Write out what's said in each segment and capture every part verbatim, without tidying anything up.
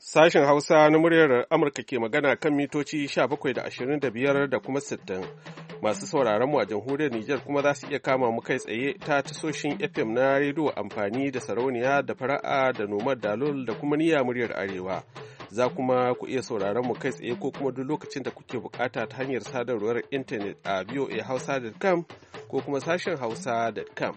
Sashen Hausa na muryar Amurka ke magana kan mitoci sha bakwai da ashirin da biyar da kuma sittin. Masu sauraron mu a jamhuriyar Nijar kuma za su iya kama mu kai tsaye ta tasoshin F M na rediyo amfani da sarauniya da fara'a da nomad dalol da kuma niyya muryar Arewa. Za kuma ku iya sauraron mu kai tsaye ko kuma duk lokacin da kuke bukata ta hanyar sadarwar intanet a voa hausa dot com ko kuma sashen hausa dot com.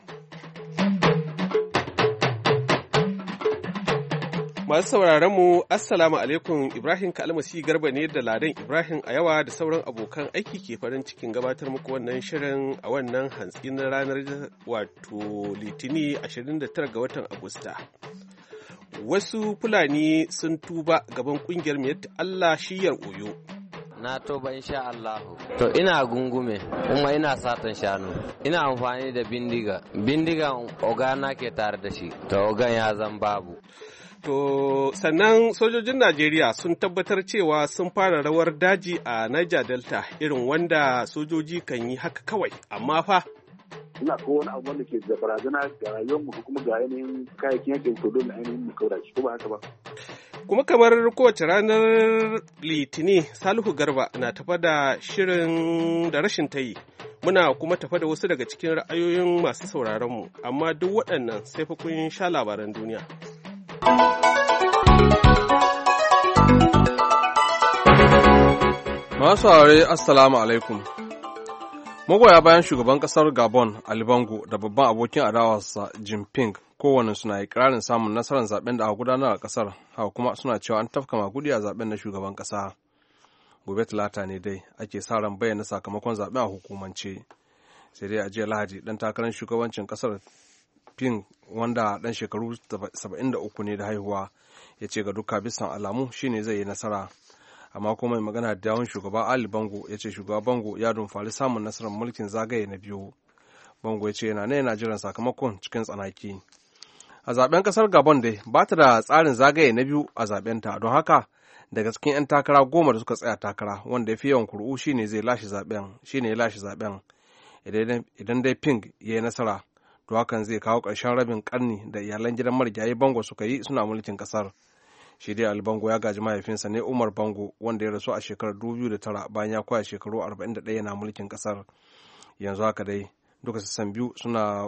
Masu sauraron mu Assalamu alaikum, Ibrahim Kalmasi Garba ne da Ladan Ibrahim a yawa da sauran abokan aiki ke farin cikin gabatar muku wannan shirin a wannan hantsi na ranar wato Litini ashirin da tara ga watan Agusta. Wasu Fulani sun tuba gaban kungiyar Miyatta Allah shiyar Oyo. Na toba insha Allahu. To ina gungume kuma ina satan shanu. Ina amfani da bindiga. Bindigan ogana ke tare da shi. To ogan ya zan babu. To sannan sojojin Najeriya sun tabbatar cewa sun fara rawar daji a Niger Delta irin wanda sojoji kan yi haka kawai, amma fa ina ko wani abu wanda ke da barazana ga rayuwarmu ko kuma ga yanayin kayayyakin yankin to dole ainihin mu kaura shi ko ba haka ba. Kuma kamar kowace ranar Litini, Salihu Garba na tafa da shirin da rashin tayi. Muna kuma tafa da wasu daga cikin ra'ayoyin masu sauraronmu, amma duk waɗannan sai fa kun sha labaran duniya. Masu aure Assalamu alaikum. Magoya bayan shugaban kasar Gabon Ali Bongo da babban abokin adawarsa Jinping kowane suna ikirarin samun nasarar zaben da aka gudanar a kasar, haka kuma suna cewa an tafka magudi a zaben na shugaban kasa. Gobe Talata ne dai ake sa ran bayyana sakamakon zaben a hukumance. Sai dai a jiya Lahadi dan takarar shugabancin kasar Ping wanda dan shekaru saba'in da uku ne da haihuwa ya ce ga duka bisan alamu shine zai yi nasara. Amma kuma mai magana da yawun shugaba Ali Bongo ya ce shugaba Bongo ya dumfari samun nasarar mulkin zagaye na biyu. Bongo ya ce yana ne yana jiran sakamakon cikin tsanaki. A zaben kasar Gabon dai ba ta da tsarin zagaye na biyu a zabenta, don haka daga cikin 'yan takara goma da suka tsaya takara wanda ya fi yawan kuri'u shine zai lashe zaben shine ya lashe zaben. Idan dai Ping ya yi nasara to hakan zai kawo ƙarshen rabin ƙarni da iyalan gidan marigayi Bongo suka yi suna mulkin ƙasar. Shi dai Ali Bongo ya gaji mahaifinsa ne Umar Bongo wanda ya rasu a shekarar dubu biyu da tara bayan ya kwaya shekaru arba'in da ɗaya yana mulkin ƙasar. Yanzu haka dai duka sassan biyu suna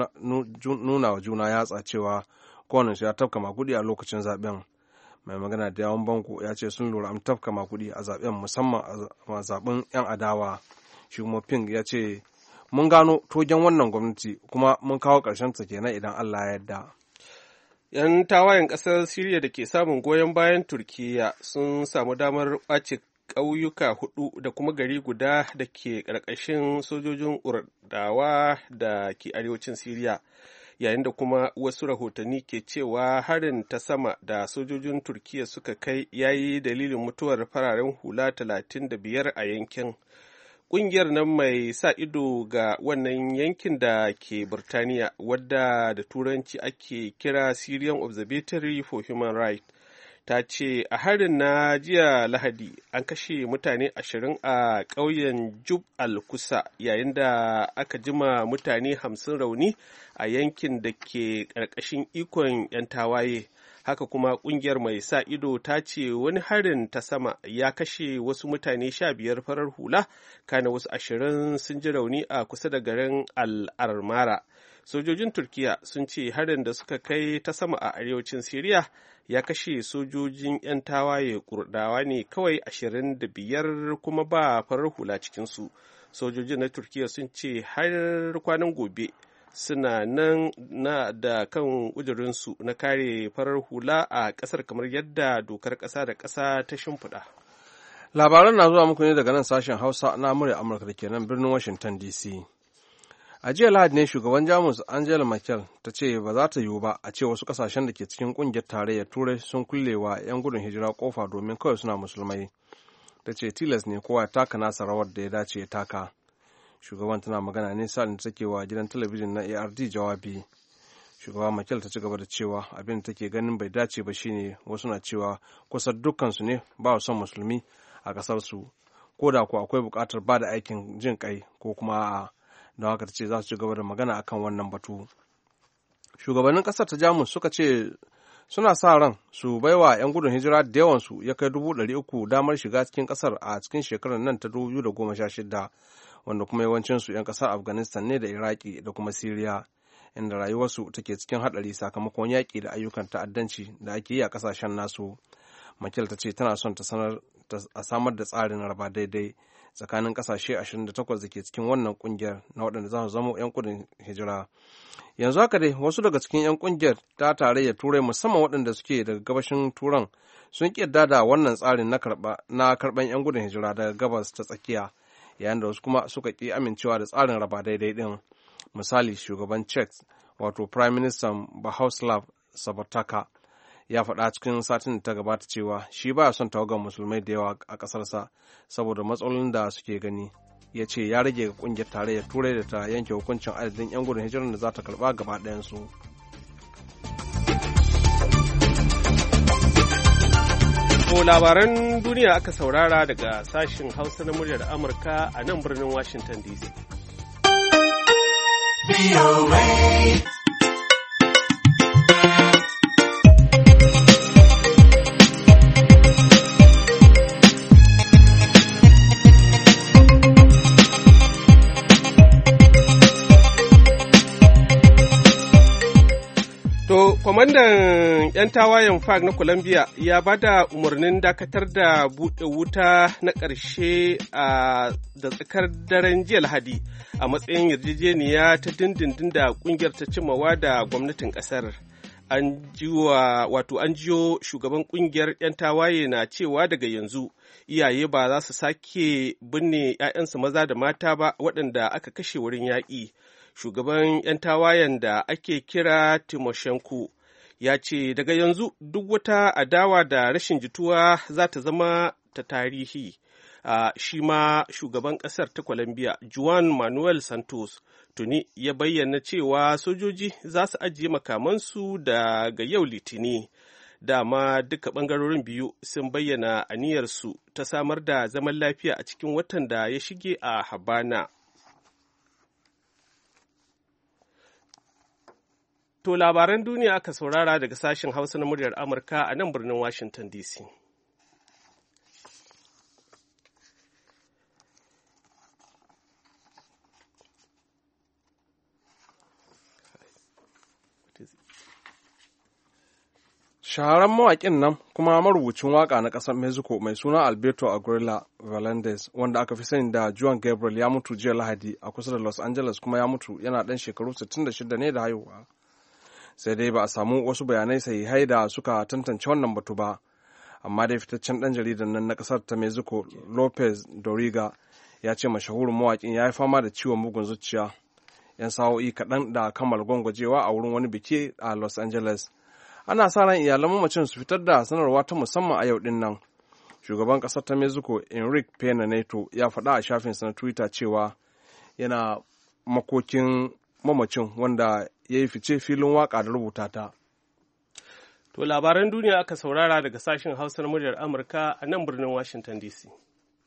nuna wa juna yatsa cewa kowanensu ya tafka makudi a lokacin zaben. Mai magana da yawon Bongo ya ce sun lura an tafka makudi a zaben musamman a zaben 'yan adawa. Shi kuma Ping ya ce mun gano togen wannan gwamnati kuma mun kawo ƙarshen ta kenan idan Allah ya yarda. 'Yan tawayen ƙasar Siriya da ke samun goyon bayan Turkiyya sun samu damar ƙwace ƙauyuka hudu da kuma gari guda da ke ƙarƙashin sojojin Kurdawa da ke arewacin Siriya, yayin da kuma wasu rahotanni ke cewa harin ta sama da sojojin Turkiyya suka kai ya yi dalilin mutuwar fararen hula talatin da biyar a yankin. Ƙungiyar nan mai sa ido ga wannan yankin da ke Burtaniya, wadda da Turanci ake kira Syrian Observatory for Human Rights, ta ce a harin na jiya Lahadi an kashe mutane ashirin a ƙauyen Jub al-Kusa, yayin da aka jima mutane hamsin rauni a yankin da ke ƙarƙashin ikon 'yan tawaye. Haka kuma ƙungiyar mai sa ido ta ce wani harin ta sama ya kashe wasu mutane sha biyar farar hula, kana wasu ashirin sun ji rauni a kusa da garin Al-Armara. Sojojin Turkiya sun ce harin da suka kai ta sama a arewacin Siriya ya kashe sojojin 'yan tawaye Kurdawa ne kawai ashirin da biyar kuma ba farar hula cikinsu. Sojojin na Turkiya sun ce har kwanan gobe suna nan na da kan ƙudurinsu na kare farar hula a ƙasar kamar yadda dokar ƙasa da ƙasa ta shimfiɗa. Labaran na zuwa muku ne daga nan sashen Hausa na murya Amurka da ke nan birnin Washington D C. A jiya Lahadi ne shugaban Jamus Angela Merkel ta ce ba za ta yiwu ba a ce wasu ƙasashen da ke cikin ƙungiyar tarayyar Turai sun kulle wa 'yan gudun hijira ƙofa domin kawai suna musulmai. Ta ce tilas ne kowa ya taka nasa rawar da ya dace ya taka. Shugaban tana magana ne sa'in da take wa gidan talabijin na A R D jawabi. Shugaba Merkel ta ci gaba da cewa abin da take ganin bai dace ba shine wasu na cewa kusan dukkansu ne ba son musulmi a ƙasarsu, ko da ku akwai buƙatar ba da aikin jin kai ko kuma a'a, don haka ta ce za su ci gaba da magana akan wannan batu. Shugabannin ƙasar ta Jamus suka ce suna sa ran su baiwa 'yan gudun hijira da yawansu ya kai dubu ɗari uku damar shiga cikin ƙasar a cikin shekarar nan ta dubu biyu da goma sha shida, wanda kuma yawancinsu 'yan ƙasar Afghanistan ne da Iraki da kuma Siriya, inda rayuwarsu take cikin haɗari sakamakon yaƙi da ayyukan ta'addanci da ake yi a ƙasashen nasu. Makil ta ce tana son ta sanar a samar da tsarin raba daidai tsakanin ƙasashe ashirin da takwas da ke cikin wannan ƙungiyar na waɗanda za su zama 'yan gudun hijira. Yanzu haka dai wasu daga cikin 'yan ƙungiyar ta tarayyar Turai musamman waɗanda suke daga gabashin Turan sun ƙi yarda da wannan tsarin na karɓan 'yan gudun hijira daga gabas ta tsakiya, yayin da wasu kuma suka ƙi amincewa da tsarin raba daidai ɗin. Misali, shugaban Czech wato Prime Minister Bohuslav Sobotaka ya faɗa cikin satin da ta gabata cewa shi ba son tawagar musulmai da yawa a ƙasarsa saboda matsalolin da suke gani. Ya ce ya rage ga ƙungiyar tarayyar Turai da ta yanke hukuncin adadin 'yan gudun hijirar da za ta karɓa gaba ɗayansu. To labaran duniya aka saurara daga sashen Hausa na muryar Amurka a nan birnin Washington D C. Kwamandan 'yan tawayen F A R C na Colombia ya ba da umarnin dakatar da buɗe wuta na ƙarshe a da tsakar daren jiya Lahadi a matsayin yarjejeniya ta dindindin da ƙungiyar ta cimawa da gwamnatin ƙasar. An jiwa wato an jiyo shugaban ƙungiyar 'yan tawaye na cewa daga yanzu iyaye ba za su sake binne 'ya'yansu maza da mata ba waɗanda aka kashe wurin yaƙi. Shugaban 'yan tawayen da ake kira Timoshenko ya ce daga yanzu duk wata adawa da rashin jituwa za ta zama ta tarihi. Uh, shi ma shugaban ƙasar ta Colombia, Juan Manuel Santos, tuni ya bayyana cewa sojoji za su ajiye makamansu daga yau Litini. Dama duka ɓangarorin biyu sun bayyana aniyarsu ta samar da zaman lafiya a cikin watan da ya shige a Habana. To labaran duniya aka saurara daga sashen Hausa na muryar Amurka a nan birnin Washington D C. Shaharan mawaƙin nan kuma marubucin waƙa na ƙasar Mexico mai suna Alberto Aguilera Valendes, wanda aka fi sani da Juan Gabriel, ya mutu jiya Lahadi a kusa da Los Angeles kuma ya mutu yana ɗan shekaru sittin da shida ne da haihuwa. Sai dai ba a samu wasu bayanai sahihai da suka tantance wannan batu ba, amma dai fitaccen ɗan jaridan nan na ƙasar ta Mexico Lopez Doriga ya ce mashahurin mawaƙin ya yi fama da ciwon bugun zuciya yan sa'o'i kaɗan da kammala gwangwajewa a wurin wani biki a Los Angeles. Ana sa ran iyalan mamacin su fitar da sanarwa ta musamman a yau din nan. Shugaban ƙasar ta Mexico Enrique Pena Nieto ya faɗa a shafinsa na Twitter cewa yana makokin mamacin wanda ya yi fice filin waƙa da rubuta ta. To labaran duniya aka saurara daga sashen Hausa na muryar Amurka a nan birnin Washington D C.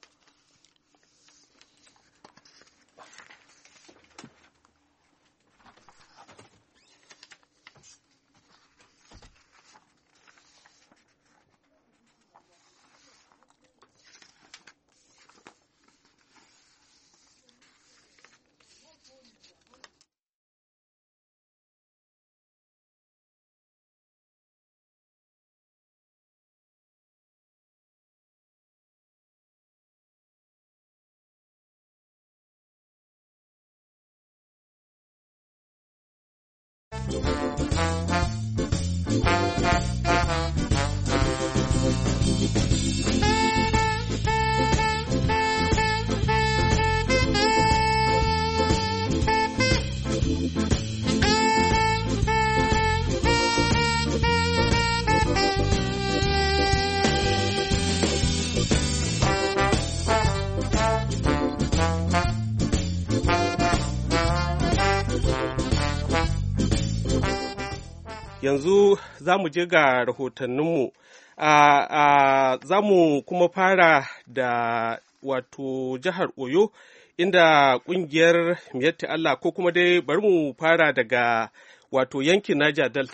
Yanzu za mu je ga rahotanninmu. Za mu kuma fara da wato jihar Oyo, inda ƙungiyar Miyatta Allah ko kuma dai bari mu fara daga wato yankin Niger Delta,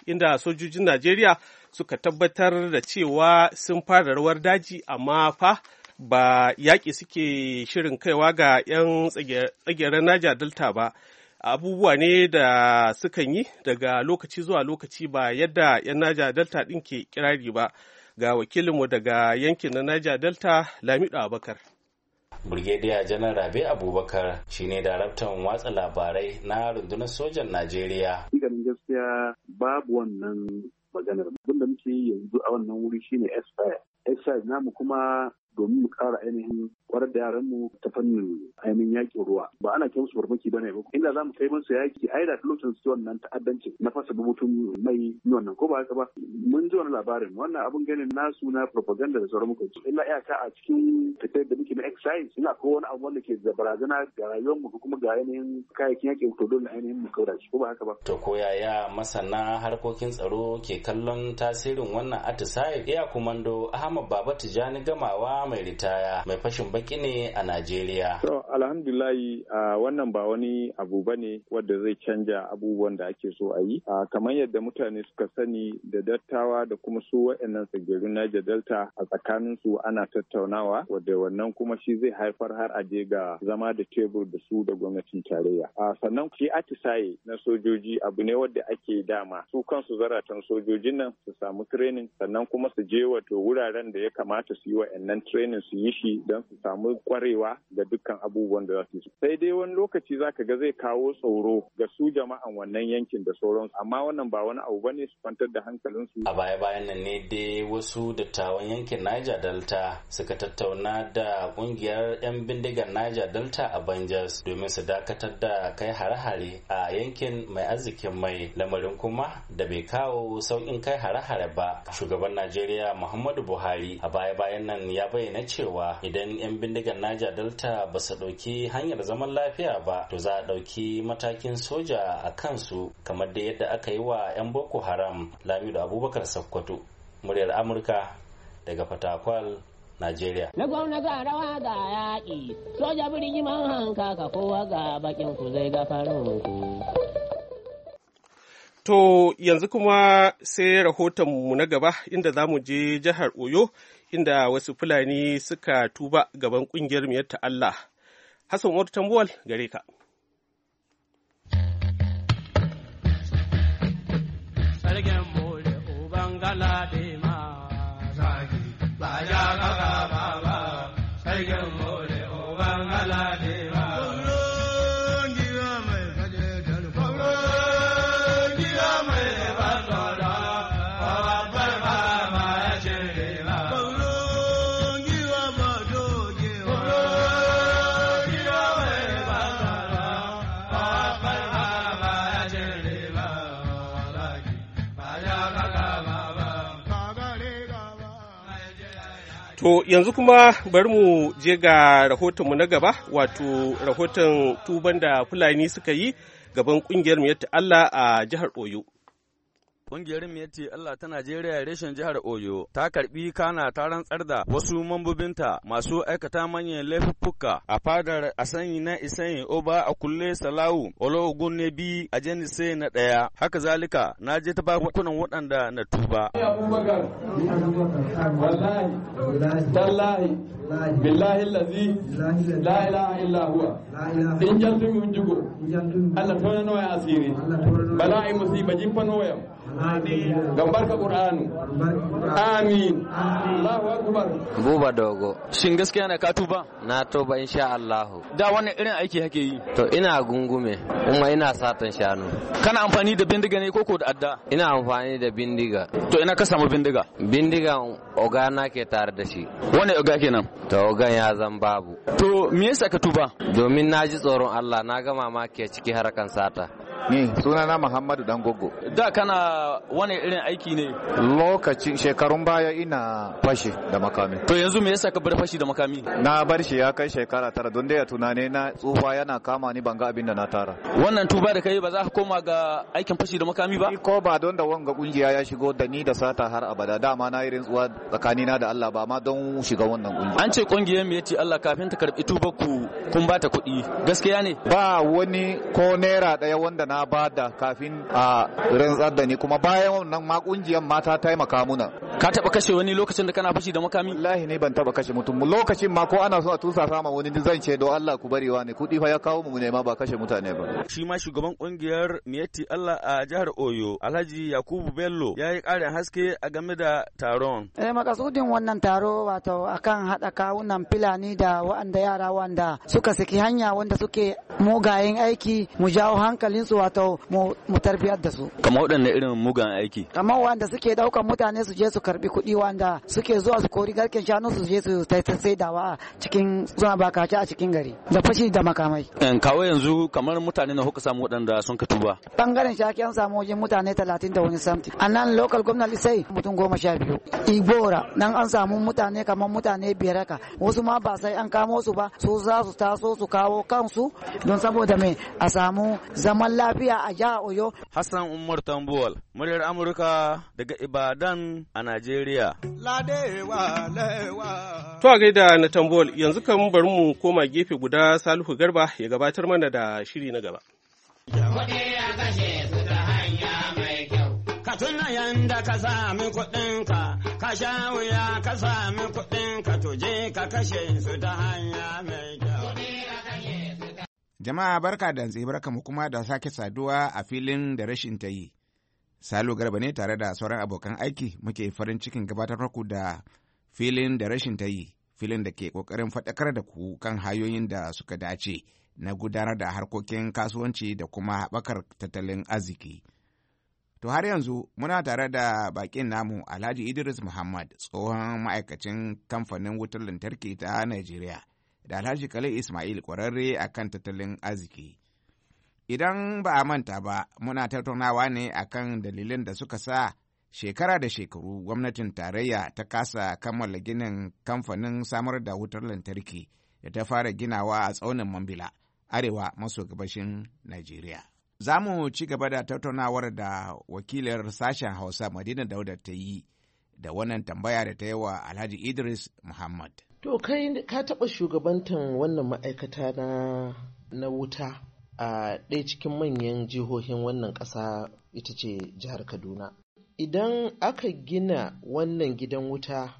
inda sojojin Najeriya suka tabbatar da cewa sun fara rawar daji amma fa ba yaƙi suke shirin kaiwa ga 'yan tsageren Niger Delta ba. Abubuwa ne da sukan yi daga lokaci zuwa lokaci ba yadda 'yan Niger Delta ɗin ke kirari ba. Ga wakilinmu daga yankin na Niger Delta, Lamido Abubakar. Brigadier Janar Rabe Abubakar shine daraktan watsa labarai na rundunar sojan Najeriya. Ganin gaskiya babu wannan maganar. Abin da muke yi yanzu a wannan wuri shine expire. Expire namu kuma domin mu ƙara ainihin kwarar da yaranmu ta fannin ainihin yaƙin ruwa. Ba ana kai musu farmaki bane ba. Inda za mu kai musu yaƙi ai da lokacin su wannan ta'addancin na fasa bubutun mai wannan ko ba haka ba. Mun ji wani labarin wannan abun ganin nasu na propaganda da sauran muka ji. Illa iyaka a cikin tafiyar da muke na exercise ina ko wani abu wanda ke da barazana ga rayuwarmu ko kuma ga ainihin kayayyakin yaƙin to dole ainihin mu kaura shi ko ba haka ba. To ko yaya masana harkokin tsaro ke kallon tasirin wannan atisaye? Iya kumando Ahmad Baba Tijani Gamawa mai ritaya mai fashin baki ne a Najeriya. To alhamdulillahi uh, wannan ba wani abu bane wanda zai canja abubuwan da ake so a yi. Uh, kamar yadda mutane suka sani da dattawa da kuma su waɗannan tsagerun Niger Delta a tsakanin su ana tattaunawa wadda wannan kuma shi zai haifar har a je ga zama da tebur da su da gwamnatin tarayya. Uh, sannan shi atisaye na sojoji abu ne wanda ake dama su kansu zaratan sojojin nan su samu training sannan kuma su je wato wuraren da ya kamata su yi wa'annan training su yi shi don su samu kwarewa da dukkan abubuwan da za su yi. Sai dai wani lokaci za ka ga zai kawo tsoro ga su jama'an wannan yankin da sauransu amma wannan ba wani abu bane su kwantar da hankalinsu. A baya-bayan nan ne dai wasu dattawan yankin Niger Delta suka tattauna da kungiyar 'yan bindigar Niger Delta a Banjas domin su dakatar da kai hare-hare a yankin mai arzikin mai lamarin kuma da bai kawo sauƙin kai hare-hare ba. Shugaban Najeriya Muhammadu Buhari a baya-bayan nan ya bayyana cewa idan 'yan bindigar Niger Delta ba su ɗauki hanyar zaman lafiya ba to za a ɗauki matakin soja a kansu kamar da yadda aka yi wa 'yan Boko Haram. Lamido Abubakar Sokoto, muryar Amurka daga Fatakwal, Najeriya. Na gwamna ga rawa ga yaƙi, soja birni man hanka ka kowa ga bakin ku zai ga farin ku. To yanzu kuma sai rahotonmu na gaba inda za mu je jihar Oyo inda wasu Fulani suka tuba gaban ƙungiyar Miyatta Allah. Hassan Umar Tambuwal gare ka. Sarkin Bole Uban Galade ma zagi ba ya gaga ba ba. Sarkin Bole Uban Galade ma. To yanzu kuma bari mu je ga rahotonmu na gaba, wato rahoton tuban da Fulani suka yi gaban ƙungiyar Miyatta Allah a jihar Oyo. Ƙungiyar Miyatti Allah ta Najeriya reshen jihar Oyo ta karbi kana ta rantsar da wasu mambobinta masu aikata manyan laifuffuka a fadar Asanyi na Isanyi Oba a kulle Salawu Ologun ne bi a Jenise na ɗaya. Haka zalika na je ta bakunan waɗanda na tuba. Abubakar wallahi tallahi billahi allazi la ilaha illa huwa in jantu mun jugo Allah tona noya asiri bala'i musiba jippa noya Gam barka Qur'anu. Amin. Allahu akbar. Buba Dogo. Shin gaskiya ne ka tuba? Na tuba insha Allah. Da wani irin aiki hake yi? To ina gungume kuma ina satan shanu. Kana amfani da bindiga ne koko da adda? Ina amfani da bindiga. To ina ka samu bindiga? Bindigan ogana ke tare da shi. Wani oga kenan? To ogan ya zan babu. To me yasa ka tuba? Domin na ji tsoron Allah, na ga mamaki a ciki harkan sata. Ni sunana Muhammadu Dangogo. Da kana wani irin aiki ne? Lokacin shekarun baya ina fashi da makami. To yanzu me yasa ka bar fashi da makami? Na bar shi ya kai shekara tara don dai tunane na tsufa yana kama ni banga abin da na tara. Wannan tuba da kai ba za ka koma ga aikin fashi da makami ba? Ko ba don da wanga kungiya ya shigo da ni da sata har abada, dama na yi rantsuwa tsakanina da Allah ba ma don shiga wannan kungiya. An ce kungiyar me yace Allah kafin ta karbi tuba ku kun ba ta kuɗi. Gaskiya ne? Ba wani ko naira daya wanda na na bada kafin a rantsar da ni, kuma bayan wannan ma kungiyar mata taimaka muna. Ka taba kashe wani lokacin da kana fashi da makami? Wallahi ne ban taba kashe mutum. Lokacin ma ko ana so a tusa sama wani zan ce don Allah ku bari wa ne, kudi fa ya kawo mu ne ma ba kashe mutane ba. Shi ma shugaban kungiyar Miyetti Allah a jihar Oyo, Alhaji Yakubu Bello, ya yi ƙarin haske a game da taron. Eh, makasudin wannan taro wato akan haɗa kawunan Fulani da waɗanda yara wanda suka saki hanya wanda suke mugayen aiki, mu jawo hankalinsu wato mu tarbiyar da su. Kamar waɗanne irin mugan aiki? Kamar wanda suke ɗaukan mutane su je su karbi kuɗi, wanda suke zuwa su kori garken shanu su je su saidawa a cikin suna bakaci a cikin gari, da fashi da makamai. Kawo yanzu kamar mutane na kuka samu waɗanda sun ka tuba? Bangaren shaki an samu wajen mutane talatin da wani samti. A nan local gwamnati sai mutum goma sha biyu. Ibora nan an samu mutane kamar mutane biyar haka. Wasu ma ba sai an kamo su ba, su za su taso su kawo kansu don saboda me a samu zaman lafiya a jihar Oyo. Hassan Umar Tambuwal, muryar Amurka daga Ibadan a Najeriya. To a gaida na Tambuwal, yanzu kan bari mu koma gefe guda Salihu Garba ya gabatar mana da shiri na gaba. Ka tuna yanda ka sami kuɗinka, ka sha wuya ka sami kuɗinka, to je ka kashe su ta hanya mai kyau. Jama'a barka da hantsi, barka mu kuma da sake saduwa a filin da rashin ta yi. Salo Garba ne tare da sauran abokan aiki muke farin cikin gabatar ku da filin da rashin ta yi, filin da ke ƙoƙarin faɗakar da ku kan hanyoyin da suka dace na gudanar da harkokin kasuwanci da kuma haɓakar tattalin arziki. To har yanzu muna tare da bakin namu Alhaji Idris Muhammad, tsohon ma'aikacin kamfanin wutar lantarki ta Najeriya, da Alhaji Khalil Ismail, ƙwararre a kan tattalin arziki. Idan ba a manta ba, muna tattaunawa ne akan dalilin da suka sa shekara da shekaru gwamnatin tarayya ta kasa kammala ginin kamfanin samar da wutar lantarki da ta fara ginawa a tsaunin Mambila, arewa maso gabashin Najeriya. Za mu ci gaba da tattaunawar da wakilar sashen Hausa Madina Dauda ta yi da wannan tambaya da ta yi wa Alhaji Idris Muhammad. To kai ka taɓa shugabantan wannan ma'aikata na, na wuta a ɗaya cikin manyan jihohin wannan ƙasa ita ce jihar Kaduna. Idan aka gina wannan gidan wuta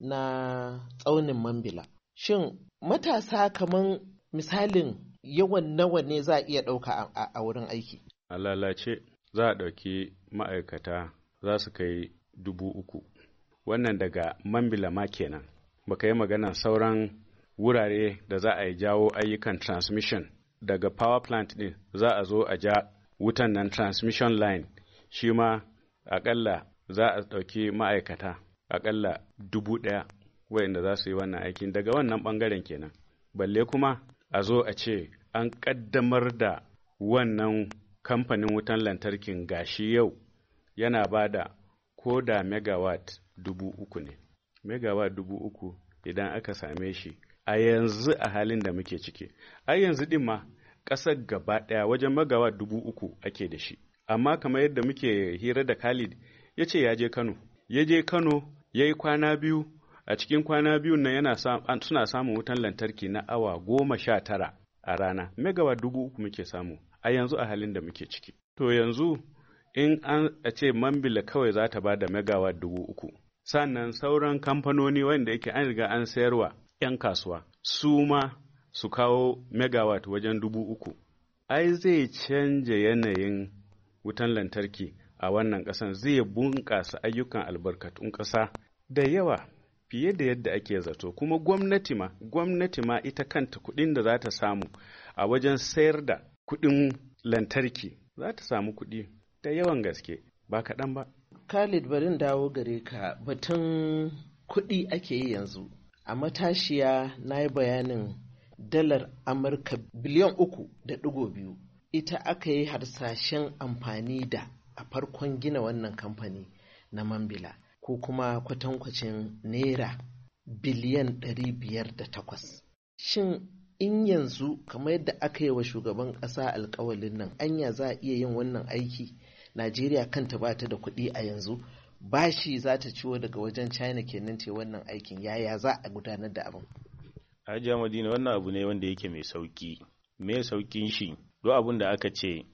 na tsaunin Mambila, shin matasa kaman misalin yawan nawa ne za a iya ɗauka a wurin aiki? A lalace za a ɗauki ma'aikata za su kai dubu uku. Wannan daga Mambila ma kenan. Baka yi magana sauran wurare da za a yi jawo ayyukan transmission daga power plant ɗin za a zo a ja wutan nan transmission line, shi ma aƙalla za a ɗauki ma'aikata aƙalla dubu ɗaya wayanda za su yi wannan aikin daga wannan ɓangaren kenan. Balle kuma a zo a ce an ƙaddamar da wannan kamfanin wutan lantarkin gashi yau yana ba da ko da megawatt dubu uku ne. Megawatt dubu uku idan aka same shi a yanzu a halin da muke ciki. A yanzu ɗin ma ƙasar gaba ɗaya wajen megawatt dubu uku ake da shi. Amma kamar yadda muke hira da Khalid ya ce ya je Kano. Ya je Kano ya yi kwana biyu, a cikin kwana biyun nan yana suna samun wutan lantarki na awa goma sha tara a rana. Megawatt dubu uku muke samu a yanzu a halin da muke ciki. To yanzu in an a ce Mambila kawai za ta ba da megawatt dubu uku. Sannan sauran kamfanoni wanda yake an riga an sayarwa 'yan kasuwa su ma su kawo megawatt wajen dubu uku. Ai zai canja yanayin wutan lantarki a wannan ƙasan, zai bunƙasa ayyukan albarkatun ƙasa da yawa fiye da yadda ake zato. Kuma gwamnati ma gwamnati ma ita kanta kuɗin da za ta samu a wajen sayar da kuɗin lantarki za ta samu kuɗi da yawan gaske ba kaɗan ba. Khalid, barin dawo gare ka, batun kuɗi ake yi yanzu. A matashiya na yi bayanin dalar Amurka biliyan uku da ɗigo biyu. Ita aka yi harsashen amfani da a farkon gina wannan kamfani na Mambila, ko kuma kwatankwacin naira biliyan ɗari biyar da takwas. Shin in yanzu kamar yadda aka yi wa shugaban ƙasa alƙawalin nan, anya za a iya yin wannan aiki? Najeriya kanta ba ta da kuɗi a yanzu, bashi za ta ciwo daga wajen China kenan ce wannan aikin, yaya za a gudanar da abin? Hajiya Madina, wannan abu ne wanda yake mai sauki. Me saukin shi? Duk abin da aka ce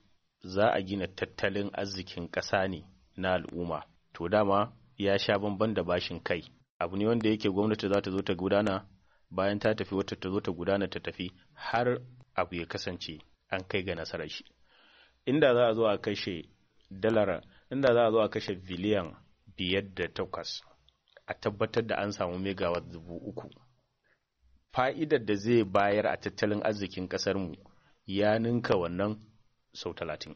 za a gina tattalin arzikin ƙasa ne na al'umma, to dama ya sha bamban da bashin kai. Abu ne wanda yake gwamnati za ta zo ta gudana, bayan ta tafi wata ta zo ta gudana ta tafi har abu ya kasance an kai ga nasarar shi. Inda za a zo a kashe dalar, inda za a zo a kashe biliyan biyar da takwas a tabbatar da an samu megawatt dubu uku. Fa'idar da zai bayar a tattalin arzikin ƙasarmu ya ninka wannan sau talatin.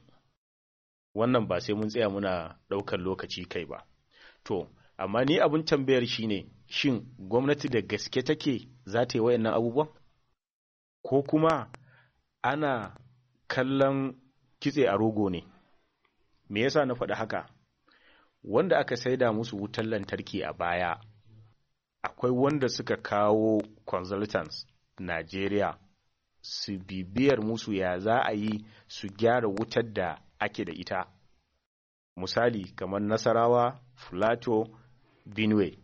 Wannan ba sai mun tsaya muna ɗaukar lokaci kai ba. To, amma ni abin tambayar shi ne, shin gwamnati da gaske take za ta yi wayannan abubuwan? Ko kuma ana kallon kitse a rogo ne? Me yasa na faɗi haka? Wanda aka saida musu wutar lantarki a baya, akwai wanda suka kawo consultants Najeriya su bibiyar musu ya za a yi su gyara wutar da ake da ita. Misali kamar Nasarawa, Filato, Benue.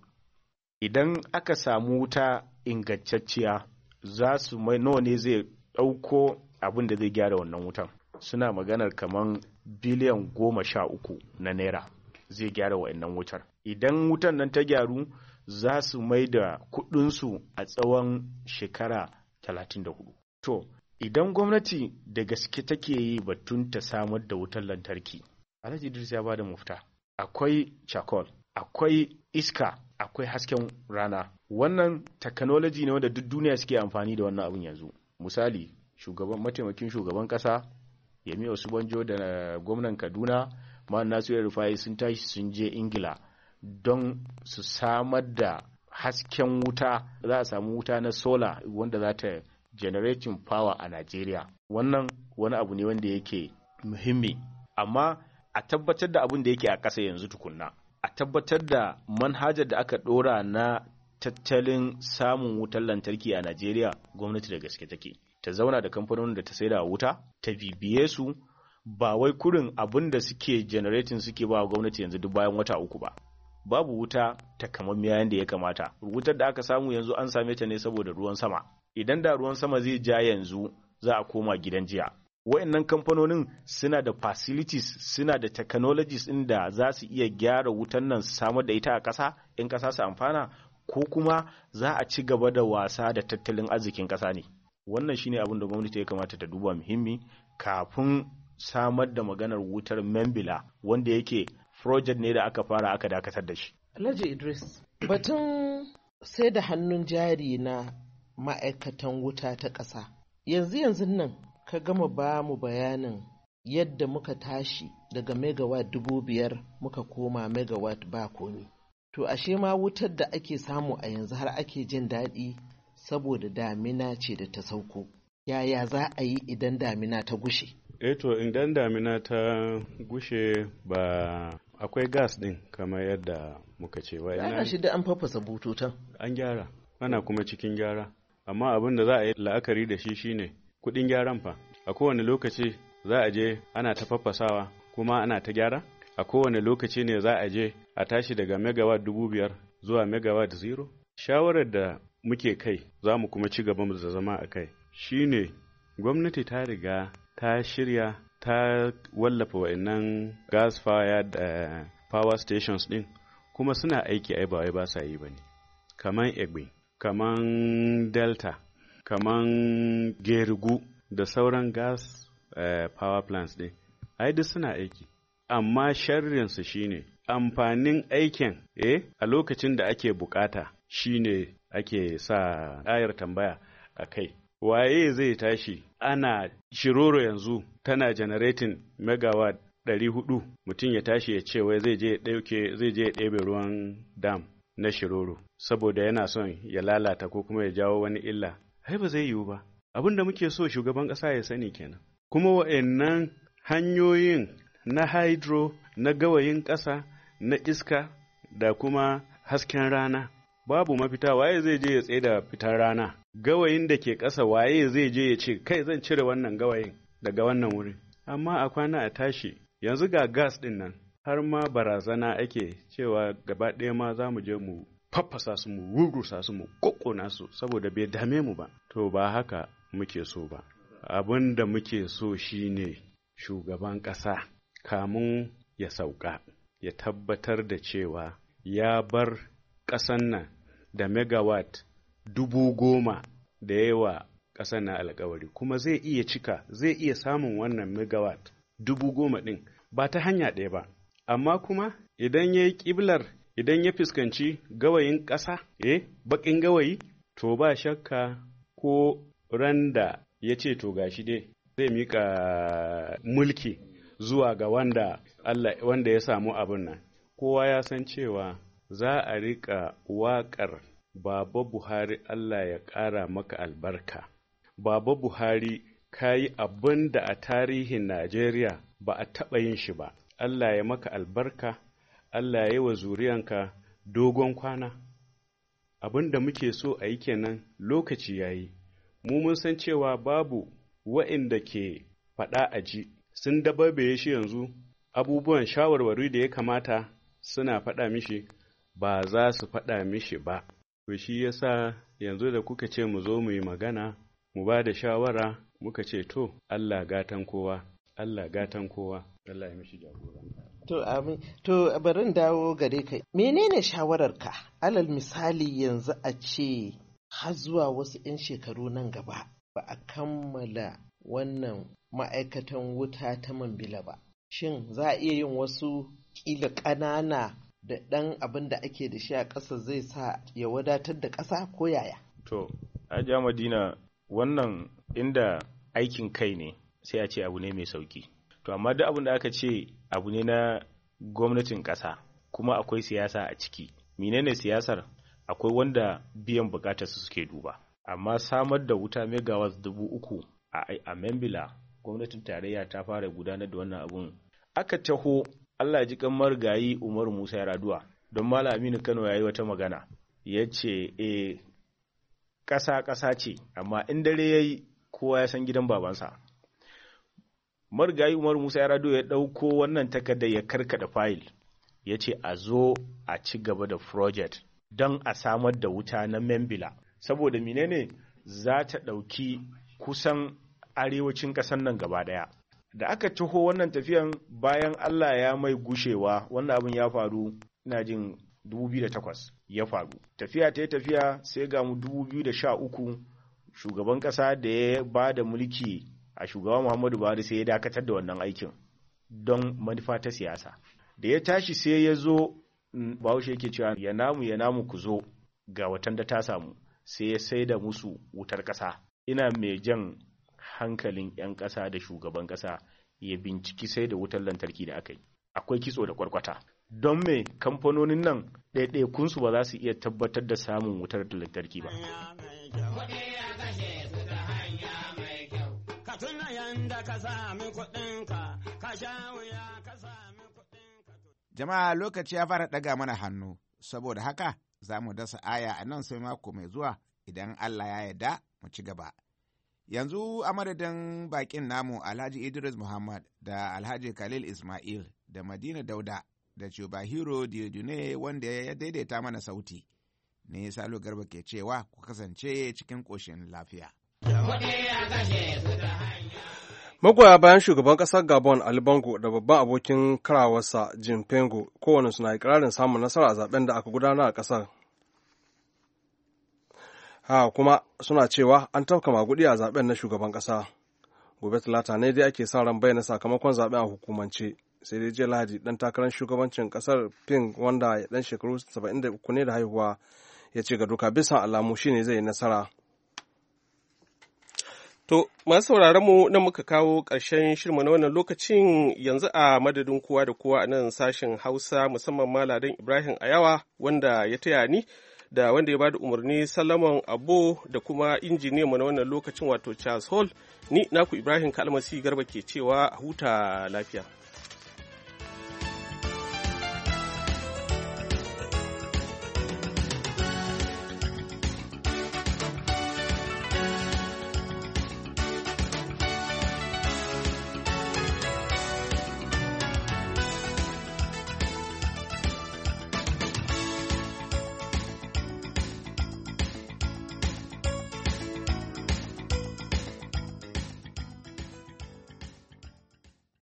Idan aka samu wuta ingantacciya, za su mai nawa ne zai ɗauko abin da zai gyara wannan wutan. Suna maganar kamar biliyan goma sha uku na naira zai gyara wa'annan wutar. Idan wutan nan ta gyaru, za su mai da kuɗinsu a tsawon shekara talatin da hudu. To, idan gwamnati da gaske take yi batun ta samar da wutar lantarki, Alhaji Idris ya ba da mafita. Akwai charcoal, akwai iska, akwai hasken rana. Wannan technology ne wanda duk duniya suke amfani da wannan abin yanzu. Misali, shugaban mataimakin shugaban kasa Yemi Osibanjo da gwamnan Kaduna Malam Nasiru Rufai sun tashi sun je Ingila don su samar da hasken wuta. Za a samu wuta na solar wanda za ta generating power a Najeriya. Wannan wani abu ne wanda yake muhimmi, amma a tabbatar da abin da yake a ƙasa yanzu tukunna. A tabbatar da manhajar da aka ɗora na tattalin samun wutar lantarki a Najeriya, gwamnati da gaske take. Ta zauna da kamfanonin da ta saida wuta, ta bibiye su, ba wai kurin abin da suke generating suke ba gwamnati yanzu duk bayan wata uku ba. Babu wuta takamammiya yanda ya kamata. Wutar da aka samu yanzu an same ta ne saboda ruwan sama. Idan da ruwan sama zai ja yanzu, za a koma gidan jiya. Wayannan kamfanonin suna da facilities, suna da technologies ɗin da za su iya gyara wutan nan su samar da ita a ƙasa, in ƙasa su amfana, ko kuma za a ci gaba da wasa da tattalin arzikin ƙasa ne. Wannan shine abin da gwamnati ya kamata ta duba muhimmi kafin samar da maganar wutar Mambila, wanda yake project ne da aka fara aka dakatar da shi. Alhaji Idris, batun sai da hannun jari na ma'aikatan wuta ta ƙasa. Yanzu yanzu nan ka gama ba mu bayanin yadda muka tashi daga megawatt dubu biyar muka koma megawatt ba komi. To ashe ma wutar da ake samu a yanzu har ake jin daɗi saboda damina ce da ta sauko. Yaya za a yi idan damina ta gushe? Eh to idan damina ta gushe ba akwai gas din kamar yadda muka ce. Ana shi da an fafasa bututun. An gyara, ana kuma cikin gyara. Amma abin da za a yi la'akari da shi shine kuɗin gyaran fa. A kowane lokaci za a je ana ta fafasawa kuma ana ta gyara. A kowane lokaci ne za a je a tashi daga megawatt dubu biyar zuwa megawatt zero. Shawarar da muke kai za mu kuma ci gaba da zama a kai shine gwamnati ta riga ta shirya ta wallafa wa'annan gas fire da power stations din kuma suna aiki ai ba wai ba sa yi bane, kaman Egbe, kaman Delta, kaman Gerigu da sauran gas uh, power plants din ai duk suna aiki, amma sharrin su shine amfanin aikin eh a lokacin da ake bukata shine ake sa ayar tambaya a kai. Waye zai tashi ana shiroro yanzu tana generating megawatt ɗari hudu, mutum ya tashi ya ce wai zai je ɗauke zai je ɗebe ruwan dam na shiroro saboda yana son ya lalata ko kuma ya jawo wani illa. Ai ba zai yiwu ba. Abin da muke so shugaban ƙasa ya sani kenan. Kuma wa'annan hanyoyin na hydro, na gawayin ƙasa, na iska da kuma hasken rana, babu mafita. Waye zai je ya tsaye da fitar rana? Gawayin da ke ƙasa waye zai je ya ce kai zan cire wannan gawayin daga wannan wuri? Amma a kwana a tashi yanzu ga gas ɗin nan har ma barazana ake cewa gaba ɗaya ma za mu je mu faffasa su, mu rugusa su, mu kokkona su saboda bai dame mu ba. To ba haka muke so ba. Abin da muke so shine shugaban ƙasa kamun ya sauka ya tabbatar da cewa ya bar ƙasan nan da megawatt dubu goma da yawa ƙasan nan alkawari, kuma zai iya cika zai iya samun wannan megawatt dubu goma ɗin ba ta hanya ɗaya ba, amma kuma idan ya yi ƙiblar idan ya fuskanci gawayin ƙasa eh baƙin gawayi to ba shakka ko ran da ya ce to gashi dai zai mika mulki zuwa ga wanda Allah wanda ya samu abin nan, kowa ya san cewa za a riƙa waƙar Baba Buhari Allah ya ƙara maka albarka. Baba Buhari ka yi abin da a tarihin Najeriya ba a taɓa yin shi ba. Allah ya maka albarka, Allah ya yi wa zuriyanka dogon kwana. Abin da muke so a yi kenan lokaci ya yi. Mu mun san cewa babu wa'inda ke faɗa a ji, sun dababaye shi yanzu, abubuwan shawarwari da ya kamata suna faɗa mishi ba za su faɗa mishi ba. To shi yasa yanzu da kuka ce mu zo mu yi magana, mu ba da shawara, muka ce to Allah gatan kowa, Allah gatan kowa, Allah ya mishi jagora. To amin. To barin dawo gare ka. Menene shawararka? Alal misali yanzu a ce har zuwa wasu 'yan shekaru nan gaba ba a kammala wannan ma'aikatan wuta ta Mambila ba. Shin za a iya yin wasu ƙila ƙanana da ɗan abin da ake da shi a ƙasa zai sa ya wadatar da ƙasa ko yaya? To, Hajiya Madina, wannan inda aikin kai ne sai a ce abu ne mai sauki. To, amma duk abin da aka ce abu ne na gwamnatin ƙasa kuma akwai siyasa a ciki. Menene siyasar? Akwai wanda biyan bukatar su suke duba. Amma samar da wuta megawatt dubu uku a, a Mambila, gwamnatin tarayya ta fara gudanar da wannan abun. Aka taho Allah ji kan marigayi Umaru Musa Yar'adua don Malam Aminu Kano ya yi wata magana. Ya ce, e, ƙasa ƙasa ce, amma in dare ya yi kowa ya san gidan babansa. Marigayi Umaru Musa Yar'adua ya ɗauko wannan takardar ya karkada fayil, ya ce a zo a ci gaba da project don a samar da wuta na Mambila. Saboda menene za ta ɗauki kusan arewacin ƙasar nan gaba ɗaya. Da aka taho wannan tafiyan bayan Allah ya mai gushewa, wannan abin ya faru ina jin dubu biyu da takwas ya faru. Tafiya ta yi tafiya sai ga mu dubu biyu da sha uku shugaban ƙasa da ya ba da mulki a shugaban Muhammadu Buhari sai ya dakatar da wannan aikin don manufa ta siyasa. Da ya tashi sai ya zo Bahaushe yake cewa ya namu ya namu ku zo ga watan da ta samu, sai ya sai da musu wutar ƙasa. Ina mai jan hankalin 'yan ƙasa da shugaban ƙasa ya binciki sai da wutar lantarki da aka yi. Akwai kitso da kwarkwata. Don me kamfanonin nan ɗaiɗaikunsu ba za su iya tabbatar da samun wutar lantarki ba. Jama'a lokaci ya fara ɗaga mana hannu, saboda haka za mu dasa aya a nan sai mako mai zuwa idan Allah ya yarda mu ci gaba. Yanzu a madadin bakin namu Alhaji Idris Muhammad da Alhaji Khalil Ismail da Madina Dauda da Chubahiro Diodune wanda ya daidaita mana sauti, ne Salo Garba ke cewa ku kasance cikin ƙoshin lafiya. Magoya bayan shugaban ƙasar Gabon Ali Bongo da babban abokin karawarsa Jim Pengo kowane suna ikirarin samun nasara a zaben da aka gudanar a ƙasar. Ha kuma suna cewa an tafka magudi a zaben na shugaban ƙasa. Gobe Talata ne dai ake sa ran bayyana sakamakon zaben a hukumance. Sai dai jiya Lahadi dan takarar shugabancin ƙasar Ping wanda ya dan shekaru saba'in da uku ne da haihuwa ya ce ga duka bisa alamu shine zai yi nasara. To, masu sauraron mu nan muka kawo ƙarshen shirma na wannan lokacin yanzu a madadin kowa da kowa a nan sashen Hausa musamman Maladan Ibrahim Ayawa wanda ya taya ni da wanda ya bada umarni Salomon Abo da kuma injiniyan mu na wannan lokacin wato Charles Hall, ni naku Ibrahim Kalmasi Garba ke cewa a huta lafiya.